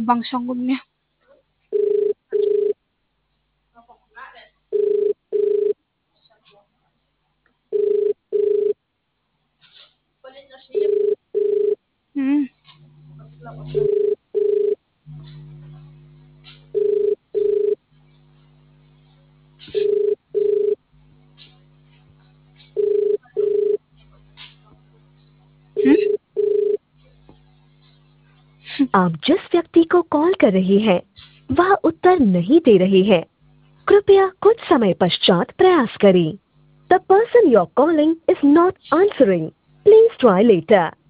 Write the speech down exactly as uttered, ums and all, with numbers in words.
Bang sanggupnya. Hmm. आप जिस व्यक्ति को कॉल कर रही हैं, वह उत्तर नहीं दे रही है। कृपया कुछ समय पश्चात प्रयास करें। The person you're calling is not answering. Please try later.